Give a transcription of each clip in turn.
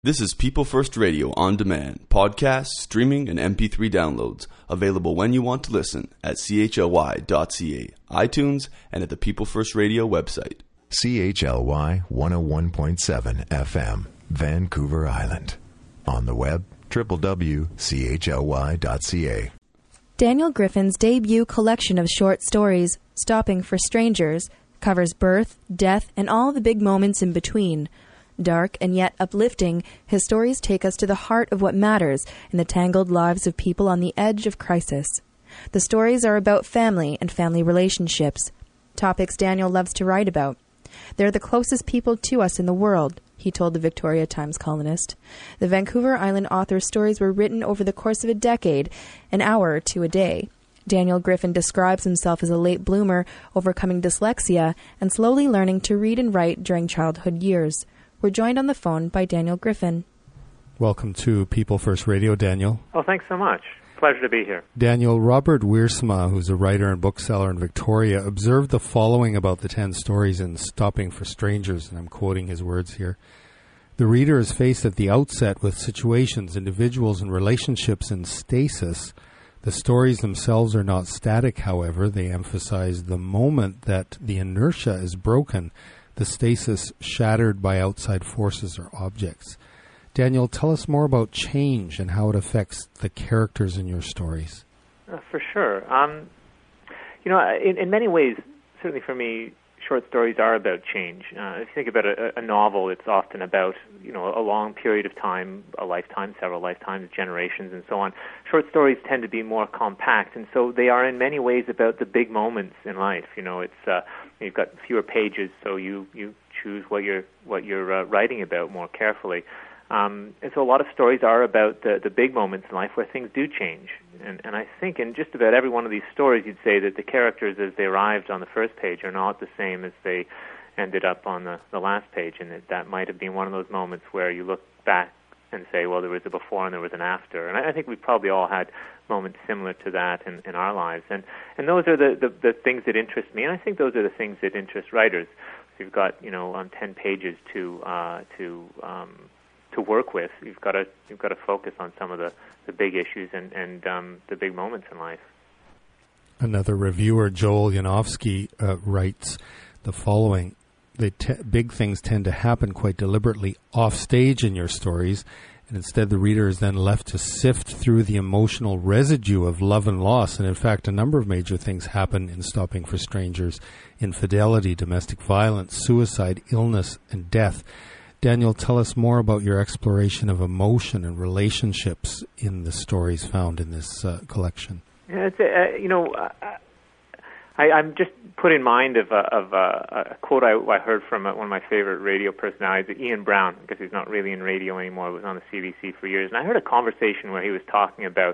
This is People First Radio on demand, podcasts, streaming, and MP3 downloads, available when you want to listen at chly.ca, iTunes, and at the People First Radio website. CHLY 101.7 FM, Vancouver Island. On the web, www.chly.ca. Daniel Griffin's debut collection of short stories, Stopping for Strangers, covers birth, death, and all the big moments in between. Dark and yet uplifting, his stories take us to the heart of what matters in the tangled lives of people on the edge of crisis. The stories are about family and family relationships, topics Daniel loves to write about. They're the closest people to us in the world, he told the Victoria Times columnist. The Vancouver Island author's stories were written over the course of a decade, an hour or two a day. Daniel Griffin describes himself as a late bloomer, overcoming dyslexia and slowly learning to read and write during childhood years. We're joined on the phone by Daniel Griffin. Welcome to People First Radio, Daniel. Oh, thanks so much. Pleasure to be here. Daniel, Robert Wiersma, who's a writer and bookseller in Victoria, observed the following about the 10 stories in Stopping for Strangers, and I'm quoting his words here. The reader is faced at the outset with situations, individuals, and relationships in stasis. The stories themselves are not static, however. They emphasize the moment that the inertia is broken, the stasis shattered by outside forces or objects. Daniel, tell us more about change and how it affects the characters in your stories. For sure. In many ways, certainly for me, short stories are about change. If you think about a novel, it's often about, a long period of time, a lifetime, several lifetimes, generations, and so on. Short stories tend to be more compact, and so they are in many ways about the big moments in life. It's you've got fewer pages, so you choose what you're writing about more carefully. And so a lot of stories are about the big moments in life where things do change. And I think in just about every one of these stories, you'd say that the characters as they arrived on the first page are not the same as they ended up on the last page, and that might have been one of those moments where you look back and say, well, there was a before and there was an after. And I think we've probably all had moments similar to that in our lives. And those are the things that interest me, and I think those are the things that interest writers. So you've got, 10 pages to work with. You've got to focus on some of the big issues and the big moments in life. Another reviewer, Joel Yanofsky, writes the following. Big things tend to happen quite deliberately off stage in your stories, and instead the reader is then left to sift through the emotional residue of love and loss. And in fact, a number of major things happen in Stopping for Strangers: infidelity, domestic violence, suicide, illness, and death. Daniel, tell us more about your exploration of emotion and relationships in the stories found in this collection. Yeah, I'm just put in mind of a quote I heard from one of my favorite radio personalities, Ian Brown, because he's not really in radio anymore. He was on the CBC for years. And I heard a conversation where he was talking about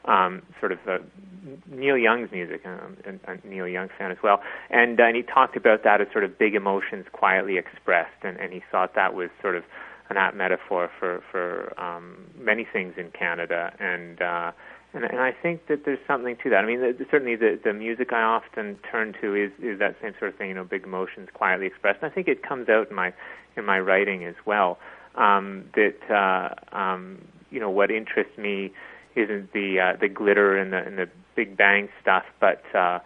Neil Young's music, and Neil Young fan as well. And he talked about that as sort of big emotions quietly expressed, and he thought that was sort of an apt metaphor for many things in Canada. And I think that there's something to that. I mean, certainly the music I often turn to is that same sort of thing, big emotions quietly expressed. And I think it comes out in my writing as well. What interests me isn't the glitter and the big bang stuff, but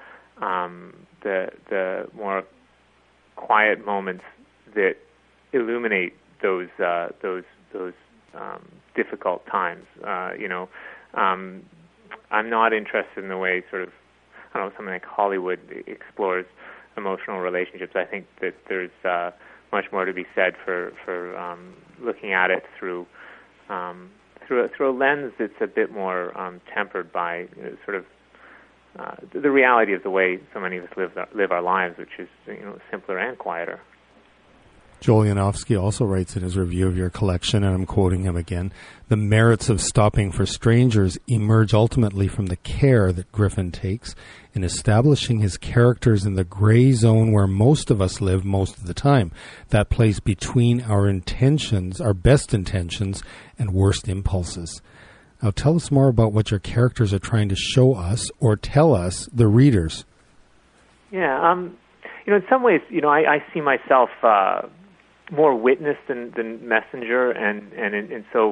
the more quiet moments that illuminate those difficult times. I'm not interested in the way something like Hollywood explores emotional relationships. I think that there's much more to be said for looking at it through a lens that's a bit more tempered by the reality of the way so many of us live our lives, which is simpler and quieter. Joel Yanofsky also writes in his review of your collection, and I'm quoting him again, the merits of Stopping for Strangers emerge ultimately from the care that Griffin takes in establishing his characters in the gray zone where most of us live most of the time, that place between our intentions, our best intentions, and worst impulses. Now tell us more about what your characters are trying to show us or tell us, the readers. Yeah, in some ways, I see myself more witness than messenger, and so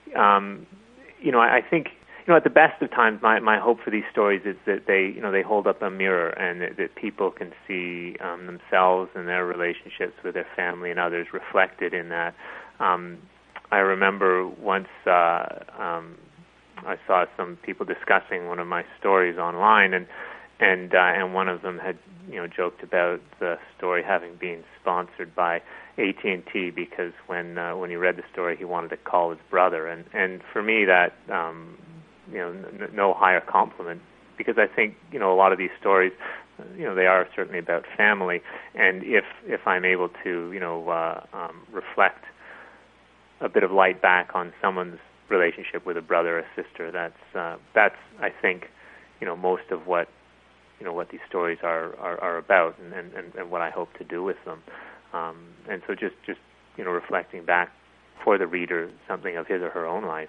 I think at the best of times, my hope for these stories is that they hold up a mirror, and that people can see themselves and their relationships with their family and others reflected in that. I remember once I saw some people discussing one of my stories online, and one of them had joked about the story having been sponsored by AT&T, because when he read the story, he wanted to call his brother, and for me that no higher compliment, because I think a lot of these stories they are certainly about family, and if I'm able to reflect a bit of light back on someone's relationship with a brother or sister, that's I think most of what these stories are about, and what I hope to do with them. And so just reflecting back for the reader something of his or her own life.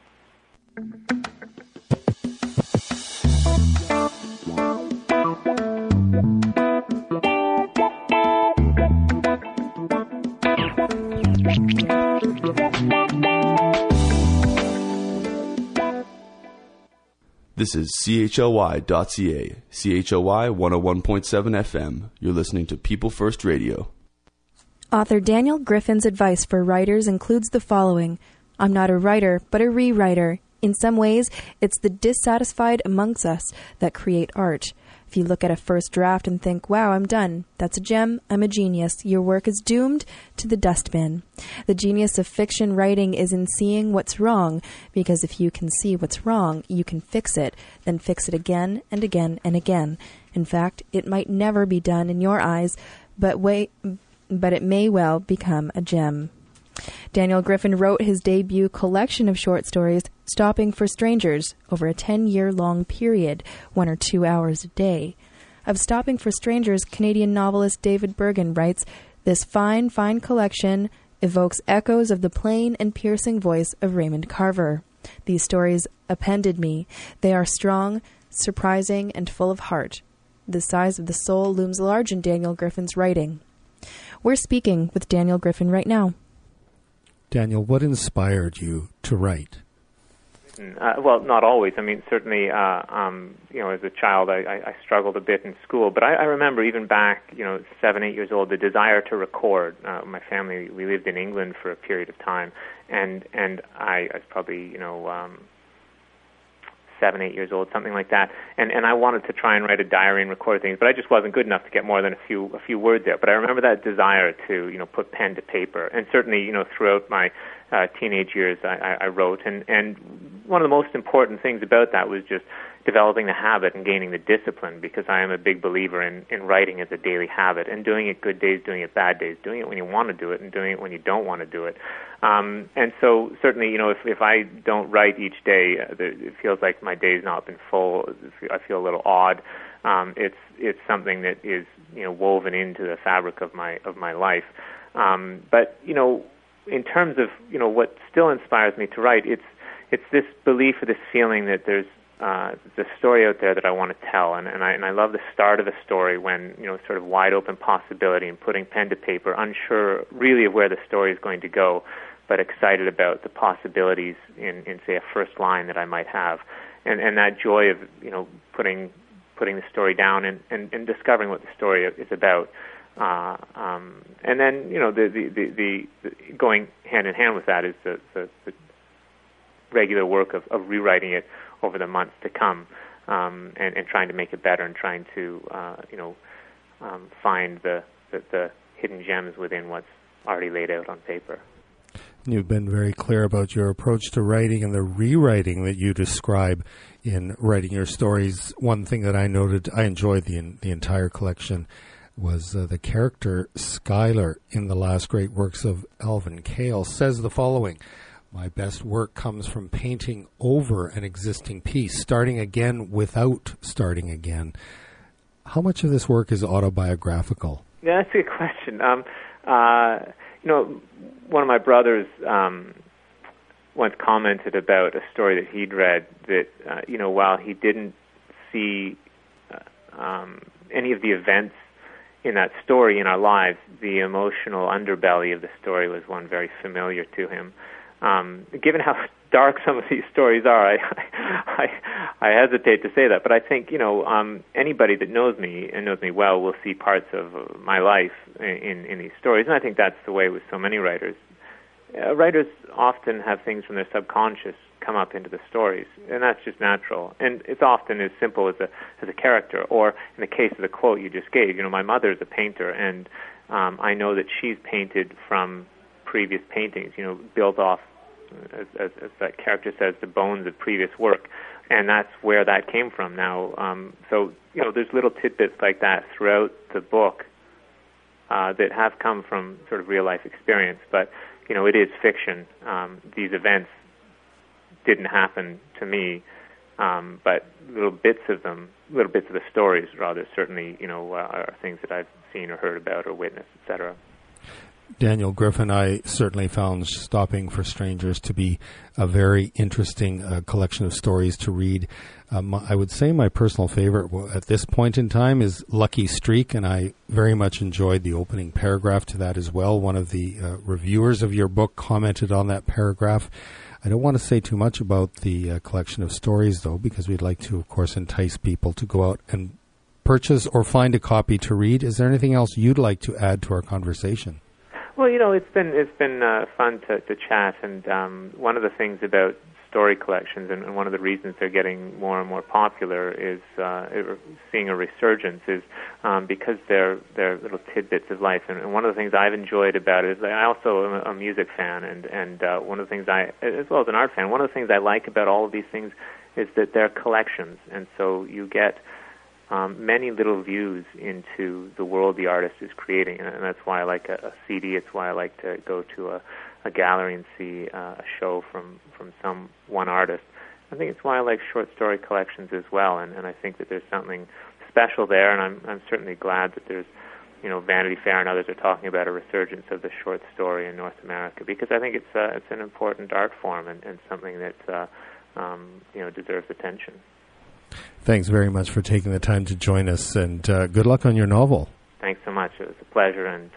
This is CHLY.ca, CHLY 101.7 FM. You're listening to People First Radio. Author Daniel Griffin's advice for writers includes the following. I'm not a writer, but a rewriter. In some ways, it's the dissatisfied amongst us that create art. If you look at a first draft and think, wow, I'm done, that's a gem, I'm a genius, your work is doomed to the dustbin. The genius of fiction writing is in seeing what's wrong, because if you can see what's wrong, you can fix it, then fix it again and again and again. In fact, it might never be done in your eyes, but it may well become a gem. Daniel Griffin wrote his debut collection of short stories, Stopping for Strangers, over a 10-year-long period, 1 or 2 hours a day. Of Stopping for Strangers, Canadian novelist David Bergen writes, "This fine, fine collection evokes echoes of the plain and piercing voice of Raymond Carver. These stories appended me. They are strong, surprising, and full of heart. The size of the soul looms large in Daniel Griffin's writing." We're speaking with Daniel Griffin right now. Daniel, what inspired you to write? Well, not always. I mean, certainly, as a child, I struggled a bit in school. But I remember even back, 7, 8 years old, the desire to record. My family, we lived in England for a period of time, and I was probably, 7, 8 years old, something like that. And I wanted to try and write a diary and record things, but I just wasn't good enough to get more than a few words there. But I remember that desire to, put pen to paper. And certainly, throughout my teenage years, I wrote. And one of the most important things about that was just developing the habit and gaining the discipline, because I am a big believer in writing as a daily habit, and doing it good days, doing it bad days, doing it when you want to do it, and doing it when you don't want to do it. And so certainly, if I don't write each day, it feels like my day's not been full. I feel a little odd. It's something that is woven into the fabric of my life. But in terms of what still inspires me to write, it's this belief or this feeling that there's the story out there that I want to tell, and I love the start of a story when sort of wide open possibility and putting pen to paper, unsure really of where the story is going to go, but excited about the possibilities in say a first line that I might have, and that joy of putting the story down and discovering what the story is about. And then the going hand in hand with that is the regular work of rewriting it over the months to come, and trying to make it better, and trying to find the hidden gems within what's already laid out on paper. You've been very clear about your approach to writing and the rewriting that you describe in writing your stories. One thing that I noted, I enjoyed the entire collection, was the character Skylar in The Last Great Works of Alvin Kale says the following: "My best work comes from painting over an existing piece, starting again without starting again." How much of this work is autobiographical? Yeah, that's a good question. One of my brothers once commented about a story that he'd read that, while he didn't see any of the events in that story in our lives, the emotional underbelly of the story was one very familiar to him. Given how dark some of these stories are, I hesitate to say that, but I think anybody that knows me and knows me well will see parts of my life in these stories, and I think that's the way with so many writers. Writers often have things from their subconscious come up into the stories, and that's just natural. And it's often as simple as a character, or in the case of the quote you just gave, my mother is a painter, and I know that she's painted from previous paintings, built off, as that character says, the bones of previous work, and that's where that came from. Now, so there's little tidbits like that throughout the book that have come from sort of real life experience, but it is fiction. These events didn't happen to me, but little bits of the stories, rather, certainly, are things that I've seen or heard about or witnessed, etc. Daniel Griffin, I certainly found Stopping for Strangers to be a very interesting collection of stories to read. I would say my personal favorite at this point in time is Lucky Streak, and I very much enjoyed the opening paragraph to that as well. One of the reviewers of your book commented on that paragraph. I don't want to say too much about the collection of stories, though, because we'd like to, of course, entice people to go out and purchase or find a copy to read. Is there anything else you'd like to add to our conversation? Well, it's been fun to chat, and one of the things about story collections, and one of the reasons they're getting more and more popular, is seeing a resurgence, is because they're little tidbits of life. And one of the things I've enjoyed about it is I also am a music fan, and one of the things as well as an art fan, one of the things I like about all of these things is that they're collections, and so you get many little views into the world the artist is creating, and that's why I like a CD. It's why I like to go to a gallery and see a show from one artist. I think it's why I like short story collections as well, and I think that there's something special there, and I'm certainly glad that there's, Vanity Fair and others are talking about a resurgence of the short story in North America, because I think it's an important art form and something that deserves attention. Thanks very much for taking the time to join us, and good luck on your novel. Thanks so much. It was a pleasure, and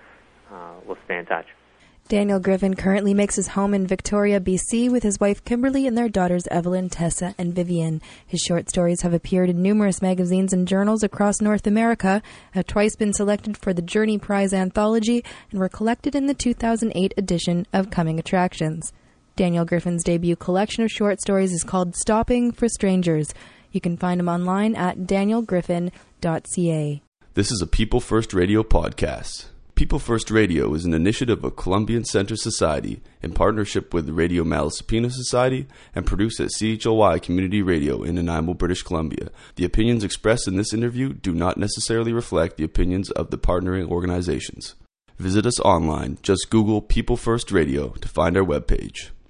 we'll stay in touch. Daniel Griffin currently makes his home in Victoria, BC, with his wife Kimberly and their daughters Evelyn, Tessa, and Vivian. His short stories have appeared in numerous magazines and journals across North America, have twice been selected for the Journey Prize anthology, and were collected in the 2008 edition of Coming Attractions. Daniel Griffin's debut collection of short stories is called Stopping for Strangers. You can find him online at danielgriffin.ca. This is a People First Radio podcast. People First Radio is an initiative of Columbian Center Society in partnership with the Radio Malaspina Society and produced at CHLY Community Radio in Nanaimo, British Columbia. The opinions expressed in this interview do not necessarily reflect the opinions of the partnering organizations. Visit us online. Just Google People First Radio to find our webpage.